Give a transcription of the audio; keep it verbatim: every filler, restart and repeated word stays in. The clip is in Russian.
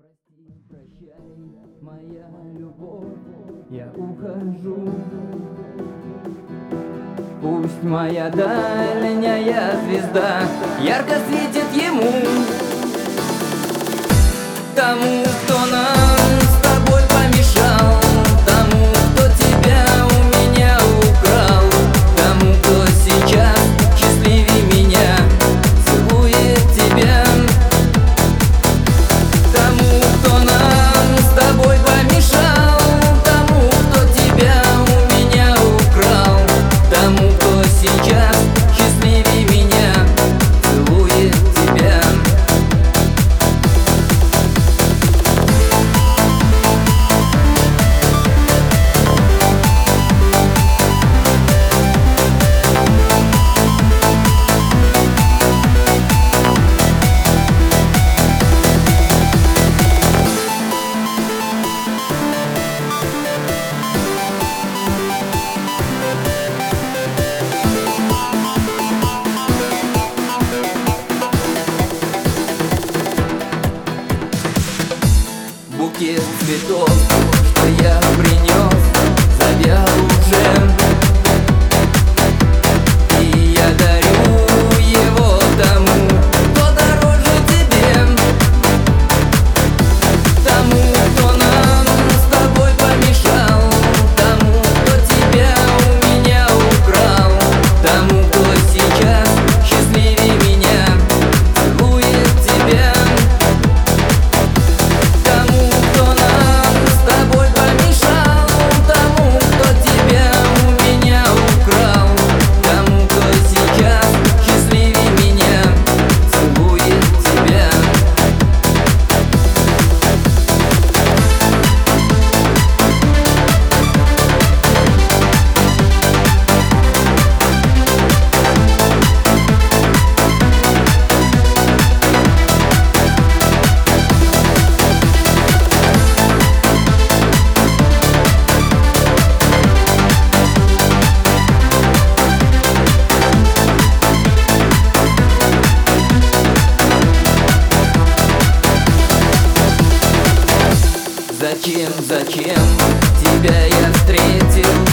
Прости, прощай, моя любовь, я ухожу. Пусть моя дальняя звезда ярко светит ему, тому, кто нам с тобой помешал, тому, кто тебя у меня украл, тому, кто сейчас счастливее меня целует тебя, тому, кто нам с тобой помешал, тому, кто тебя у меня украл, тому, кто сейчас счастливее меня целует тебя. Букет цветов, что я принес, завял уже, и я дарю его тому, кто дороже тебе, тому, кто нам с тобой помешал, тому, кто тебя у меня украл, тому, кто сейчас счастливее меня целует тебя. Зачем, зачем тебя я встретил?